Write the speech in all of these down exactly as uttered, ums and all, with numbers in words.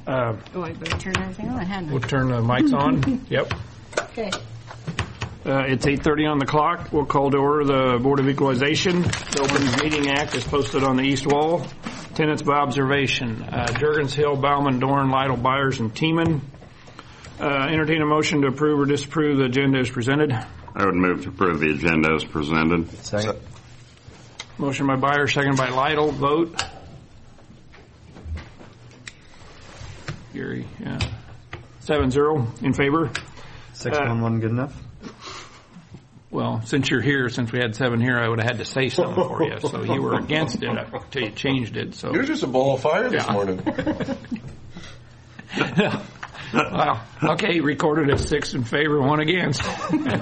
Uh, Oh, I better turn everything on, hadn't I? we'll turn the mics on. Yep. Okay. Uh, it's eight thirty on the clock. We'll call to order the Board of Equalization. The Open Meeting Act is posted on the east wall. Tenants by observation. Uh, Jurgens, Hill, Bauman, Dorn, Lytle, Byers, and Tiemann. Uh, entertain a motion to approve or disapprove the agenda as presented. I would move to approve the agenda as presented. Second. Motion by Byers, second by Lytle. Vote. Gary, yeah. Seven zero in favor. Six one one good enough? Well, since you're here, since we had seven here, I would have had to say something for you. So you were against it until you changed it. So You're just a ball of fire this Yeah. morning. Wow. Okay, recorded as six in favor, one against. No,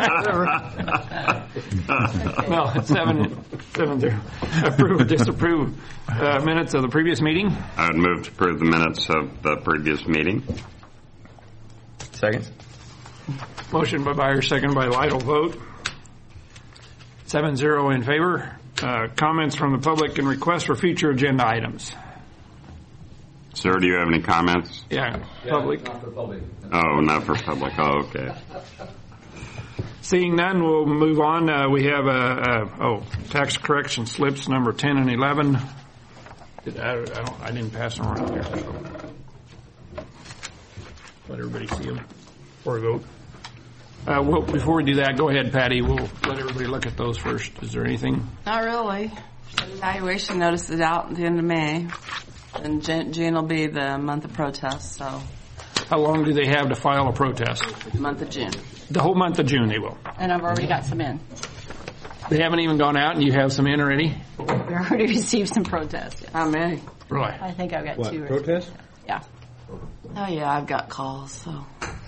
it's seven, seven zero. Approve, disapprove uh, minutes of the previous meeting. I would move to approve the minutes of the previous meeting. Second. Motion by Byers, second by Lytle. Vote. Seven zero in favor. Uh, comments from the public and requests for future agenda items. Sir, do you have any comments? Yeah, public. Oh, not for public. Oh, okay. Seeing none, we'll move on. Uh, we have a, a oh tax correction slips number ten and eleven. Did I, I don't. I didn't pass them around here. So. Let everybody see them before we vote. Uh, well, before we do that, go ahead, Patty. We'll let everybody look at those first. Is there anything? Not really. Evaluation notice is out at the end of May. And June, June will be the month of protest, so How long do they have to file a protest? the month of June. The whole month of June they will. And I've already got some in. They haven't even gone out and you have some in already? We already received some protests. How many? Really? I think I've got What, two. or- protest? Yeah. Oh, yeah, I've got calls, so.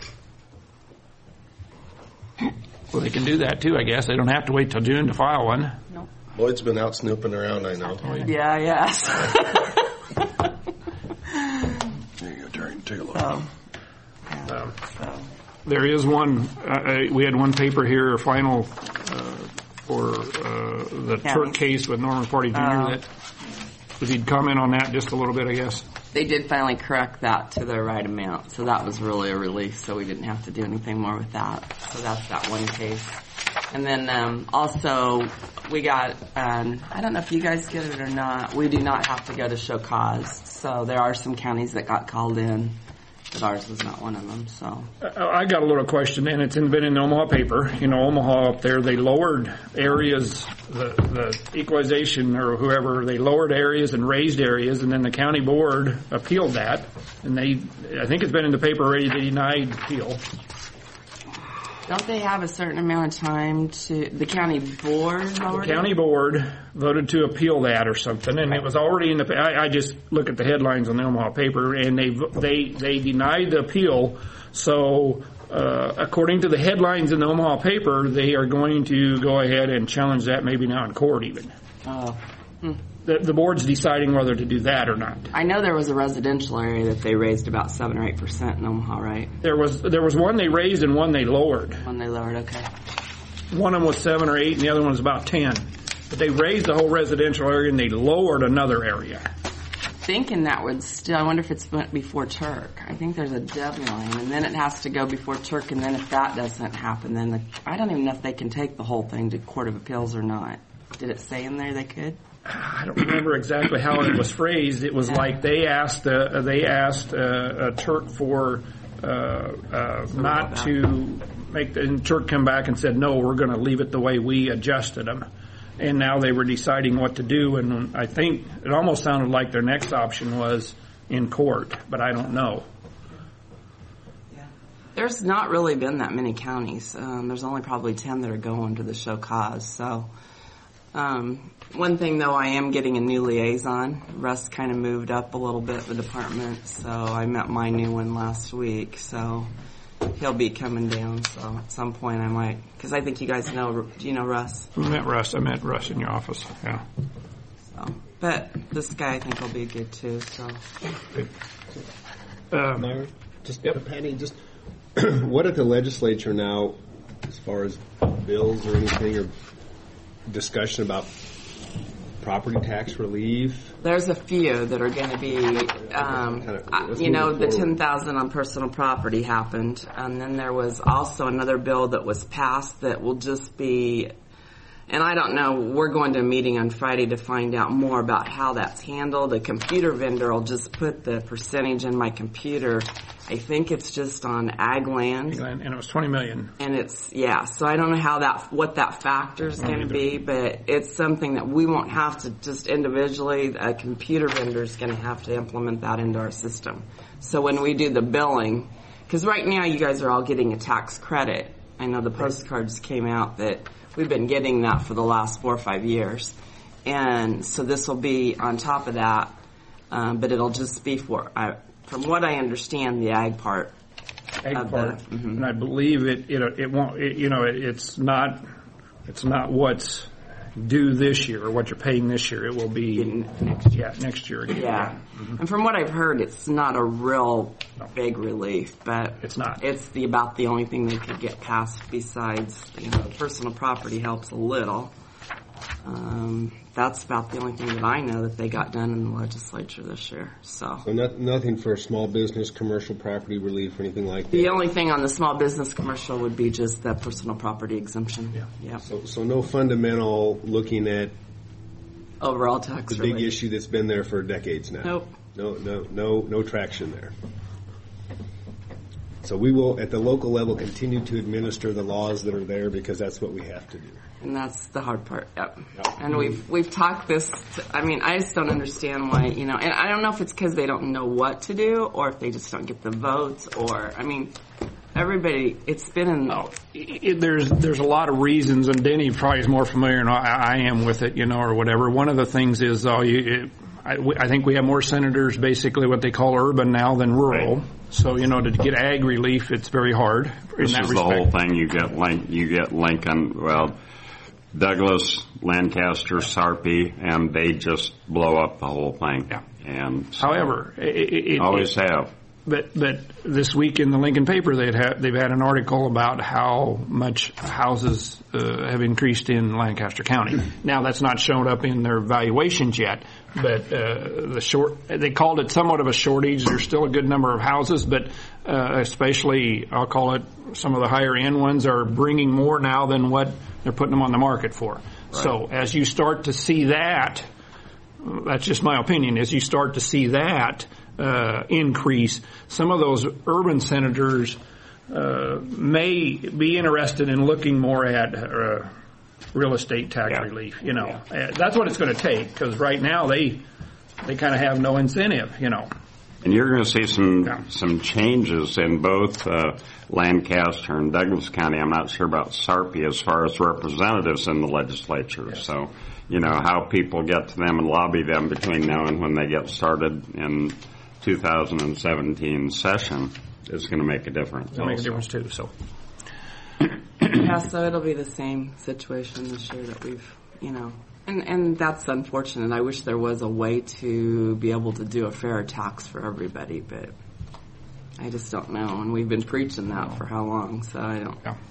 Well, they can do that too, I guess. They don't have to wait till June to file one. Nope. Lloyd's been out snooping around, I know. Yeah, yes. There you go, Terry. Take a look. So, Um, There is one, uh, we had one paper here, final uh, for uh, the County. Turk case with Norman Party Junior Oh. That, if you'd comment on that just a little bit, I guess. they did finally correct that to the right amount, so that was really a relief, so we didn't have to do anything more with that. So that's that one case. And then um, also, we got, um, I don't know if you guys get it or not, we do not have to go to show cause. So there are some counties that got called in, but ours was not one of them, so. I I got a little question, and it's been in the Omaha paper. You know, Omaha up there, they lowered areas, the, the equalization or whoever, they lowered areas and raised areas, and then the county board appealed that. And they, I think it's been in the paper already, they denied appeal. Don't they have a certain amount of time to, the county board lowered The county it? board voted to appeal that or something, and it was already in the. I, I just look at the headlines on the Omaha paper, and they they they denied the appeal. So, uh, according to the headlines in the Omaha paper, they are going to go ahead and challenge that, maybe now in court even. Oh. Hmm. The, the board's deciding whether to do that or not. I know there was a residential area that they raised about seven or eight percent in Omaha, right? There was there was one they raised and one they lowered. When they lowered, okay. One of them was seven or eight, and the other one was about ten. But they raised the whole residential area and they lowered another area. Thinking that would still, I wonder if it's went before Turk. I think there's a deadline, and then it has to go before Turk, and then if that doesn't happen, then the, I don't even know if they can take the whole thing to Court of Appeals or not. Did it say in there they could? I don't remember exactly how it was phrased. It was like they asked uh, they asked uh, uh, Turk for uh, uh, not to make the and Turk come back and said no, we're going to leave it the way we adjusted them. And now they were deciding what to do, and I think it almost sounded like their next option was in court, but I don't know. There's not really been that many counties. Um, there's only probably ten that are going to the show cause. So, um, one thing though, I am getting a new liaison. Russ kind of moved up a little bit the department, so I met my new one last week. So he'll be coming down. So at some point I might, because I think you guys know. Do you know Russ? I met Russ. I met Russ in your office. Yeah. So, but this guy I think will be good too. So. Um, Just yep. Patty, just what at the legislature now, as far as bills or anything or discussion about property tax relief? There's a few that are going to be, um, uh, you know, the ten thousand on personal property happened, and then there was also another bill that was passed that will just be, and I don't know, we're going to a meeting on Friday to find out more about how that's handled. A computer vendor will just put the percentage in my computer. I think it's just on ag land. And it was twenty million. And it's, yeah, so I don't know how that, what that factor is going to be, but it's something that we won't have to just individually, a computer vendor is going to have to implement that into our system. So when we do the billing, because right now you guys are all getting a tax credit. I know the postcards came out that we've been getting that for the last four or five years. And so this will be on top of that, um, but it'll just be for, uh, from what I understand, the ag part. Ag of part, the, mm-hmm. and I believe it. It, it won't. It, you know, it, it's not. It's not what's due this year or what you're paying this year. It will be next year. Yeah, next year again. Yeah, Mm-hmm. and from what I've heard, it's not a real big relief, but It's not. It's the about the only thing they could get passed. Besides, you know, personal property helps a little. Um, that's about the only thing that I know that they got done in the legislature this year. So. So not, nothing for small business, commercial property relief, or anything like that? The only thing on the small business commercial would be just that personal property exemption. Yeah. Yeah. So, so no fundamental looking at Overall tax the big relief. issue that's been there for decades now? Nope. No, no, no, no traction there. So we will, at the local level, continue to administer the laws that are there because that's what we have to do. And that's the hard part. Yep. Yep. And we've we've talked this. To, I mean, I just don't understand why, you know. And I don't know if it's because they don't know what to do, or if they just don't get the votes, or I mean, everybody. It's been in. Oh, it, there's there's a lot of reasons, and Denny probably is more familiar than I, I am with it, you know, or whatever. One of the things is, oh, you. It, I, I think we have more senators, basically what they call urban now, than rural. Right. So you know, to get ag relief, it's very hard. This in that is respect. the whole thing. You get Link, you get Lincoln, well, Douglas, Lancaster, Sarpy, and they just blow up the whole thing. Yeah. And so However, it, it, always it, have. But but this week in the Lincoln paper, they'd ha- they've had an article about how much houses uh, have increased in Lancaster County. Now that's not shown up in their valuations yet, but uh, the short they called it somewhat of a shortage. There's still a good number of houses, but uh, especially I'll call it some of the higher end ones are bringing more now than what they're putting them on the market for. Right. So as you start to see that, that's just my opinion. As you start to see that. Uh, increase, some of those urban senators uh, may be interested in looking more at uh, real estate tax yeah. relief. You know, yeah. uh, that's what it's going to take because right now they they kind of have no incentive. You know, and you're going to see some yeah. some changes in both uh, Lancaster and Douglas County. I'm not sure about Sarpy as far as representatives in the legislature. Yes. So, you know, how people get to them and lobby them between now and when they get started in two thousand seventeen session is going to make a difference. It'll make a difference too. So, yeah, so it'll be the same situation this year that we've, you know, and and that's unfortunate. I wish there was a way to be able to do a fair tax for everybody, but I just don't know. And we've been preaching that for how long? So I don't. Yeah.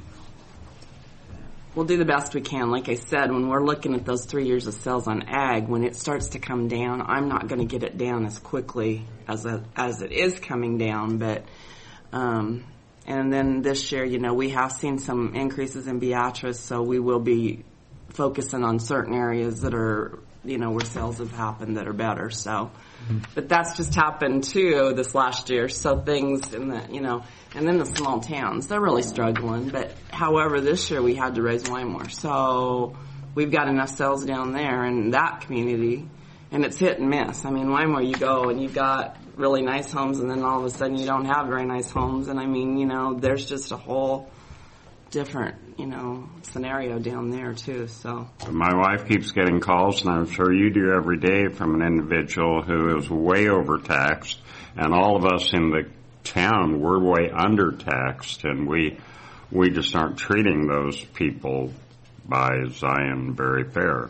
We'll do the best we can. Like I said, when we're looking at those three years of sales on ag, when it starts to come down, I'm not going to get it down as quickly as a, as it is coming down. But um, and then this year, you know, we have seen some increases in Beatrice, so we will be focusing on certain areas that are, you know, where sales have happened that are better. So, mm-hmm. But that's just happened too this last year. So things in the, you know. And then the small towns, they're really struggling. But however, this year we had to raise Wymore. So we've got enough sales down there in that community. And it's hit and miss. I mean, Wymore, you go and you've got really nice homes and then all of a sudden you don't have very nice homes. And I mean, you know, there's just a whole different, you know, scenario down there too. So my wife keeps getting calls, and I'm sure you do every day, from an individual who is way overtaxed. And all of us in the town, we're way undertaxed, and we we just aren't treating those people by Zion very fair.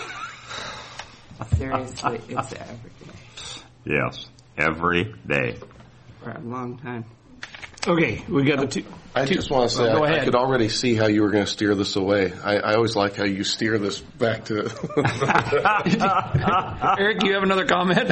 Seriously, it's every day. Yes, every day. For a long time. Okay, we got the two. I two- just want to say, Go I, I ahead. could already see how you were going to steer this away. I, I always like how you steer this back to. Eric, you have another comment?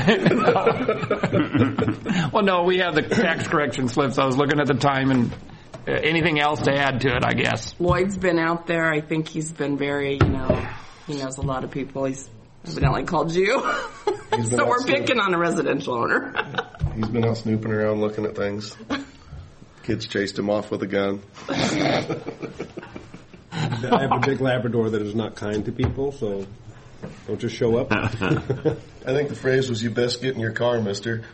Well, no, we have the tax correction slips. I was looking at the time, and uh, anything else to add to it, I guess. Lloyd's been out there. I think he's been very, you know, he knows a lot of people. He's evidently called you. been So we're out picking on a residential owner. He's been out snooping around looking at things. Kids chased him off with a gun. I have a big Labrador that is not kind to people, so don't just show up. I think the phrase was, "You best get in your car, mister."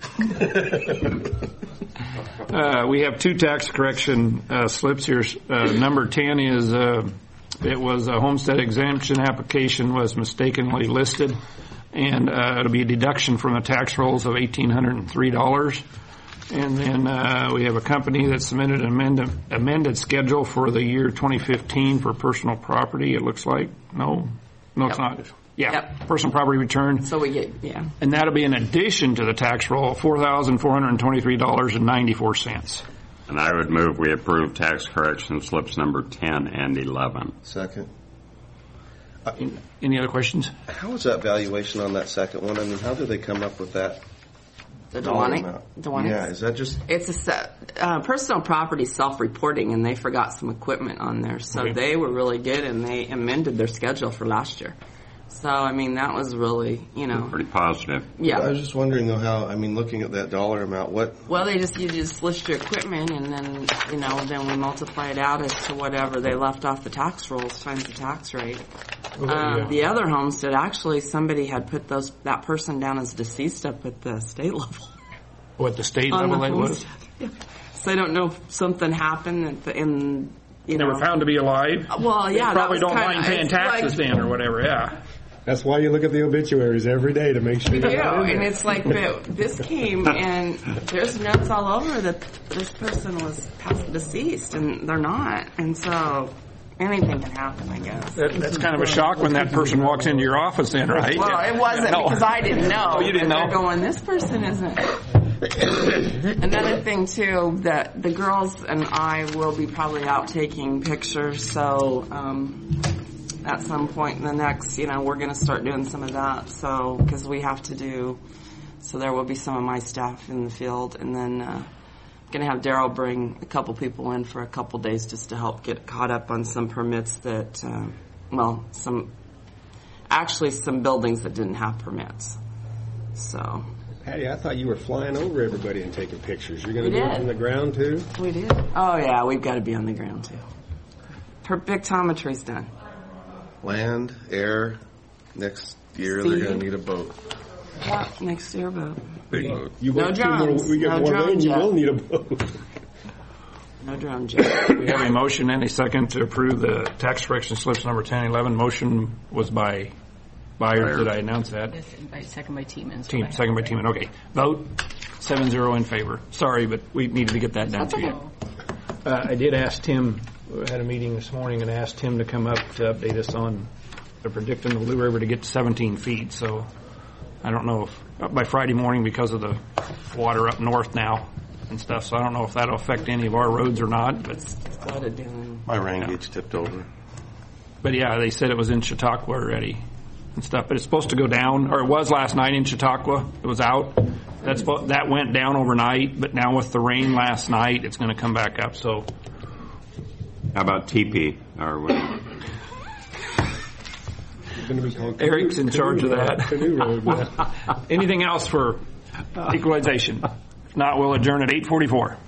Uh, we have two tax correction uh, slips here. Uh, number ten is uh, it was a homestead exemption application was mistakenly listed, and uh, it'll be a deduction from the tax rolls of eighteen hundred three dollars. And then uh, we have a company that submitted an amended, amended schedule for the year twenty fifteen for personal property. It looks like no, no, it's Yep. not. Yeah, Yep. personal property return. So we get, yeah. And that'll be in addition to the tax roll, four thousand four hundred twenty-three dollars and ninety-four cents. And I would move we approve tax correction slips number ten and eleven. Second. Any other questions? How is that valuation on that second one? I mean, how did they come up with that The dollar Dewani. amount? Dewani. Yeah, is that just It's a set, uh, personal property self-reporting, and they forgot some equipment on there. So Okay. they were really good, and they amended their schedule for last year. So, I mean, that was really, you know, Pretty positive. I yeah. was just wondering though how, I mean, looking at that dollar amount, what, Well, they just, you just list your equipment, and then, you know, then we multiply it out as to whatever they left off the tax rolls times the tax rate. Um, the other homestead, actually, somebody had put those, that person down as deceased up at the state level. What the state On level the that was? homestead. Yeah. So I don't know if something happened at the, in, you They know. were found to be alive. Well, yeah, They that probably was don't kinda- mind paying it's taxes like- then or whatever. Yeah. That's why you look at the obituaries every day to make sure We you're do, not in and there. it's like the, this came and there's notes all over that this person was passed deceased, and they're not, and so anything can happen, I guess. That, that's kind of a shock when that person walks into your office then, right? Well, it wasn't No. because I didn't know. Oh, you didn't But know? They're going, this person isn't. Another thing too, that the girls and I will be probably out taking pictures, so um, at some point in the next, you know, we're going to start doing some of that. So because we have to do, so there will be some of my staff in the field, and then uh, going to have Daryl bring a couple people in for a couple days just to help get caught up on some permits that, uh, well, some actually some buildings that didn't have permits. So Patty, I thought you were flying over everybody and taking pictures. You're going We to do it did. on the ground too? we did. Oh yeah, we've got to be on the ground too. Per- Pictometry's done. land, air, next year Sea. they're going to need a boat. Yeah, next year, but You No want two more, drones. we get No more rain, drones you yet. will need a boat. no drone jet. We have a motion and a second to approve the tax correction slips number ten and eleven. Motion was by Byers. Did I announce that? Yes, by, second by Teeman. so Team, I- second by Teeman. Okay. Vote seven zero in favor. Sorry, but we needed to get that down to you. Uh, I did ask Tim, we had a meeting this morning and asked Tim to come up to update us on, they're predicting the Blue River to get to seventeen feet. So I don't know if, up by Friday morning because of the water up north now and stuff. So I don't know if that'll affect any of our roads or not. But, Flooded down. My rain gauge tipped over. but yeah, they said it was in Chautauqua already and stuff. But it's supposed to go down, or it was last night in Chautauqua. It was out. That's spo- that went down overnight, but now with the rain last night, it's going to come back up. So How about T P? Or what? It's going to be called Eric's in Canoe- charge of Canoe that. Road, Canoe Road. Yeah. Anything else for equalization? If not, we'll adjourn at eight forty-four.